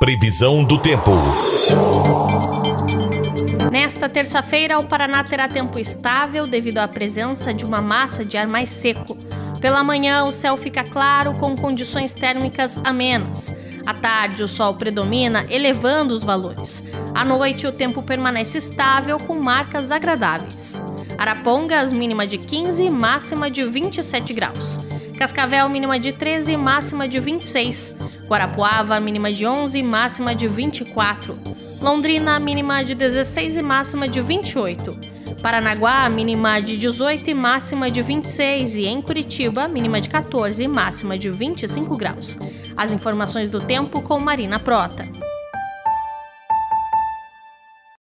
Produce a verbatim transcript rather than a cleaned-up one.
Previsão do tempo. Nesta terça-feira, o Paraná terá tempo estável devido à presença de uma massa de ar mais seco. Pela manhã, o céu fica claro com condições térmicas amenas. À tarde, o sol predomina, elevando os valores. À noite, o tempo permanece estável com marcas agradáveis. Arapongas, mínima de quinze, máxima de vinte e sete graus. Cascavel, mínima de treze, máxima de vinte e seis. Guarapuava, mínima de onze, máxima de vinte e quatro. Londrina, mínima de dezesseis e máxima de vinte e oito. Paranaguá, mínima de dezoito e máxima de vinte e seis. E em Curitiba, mínima de quatorze e máxima de vinte e cinco graus. As informações do tempo com Marina Prota.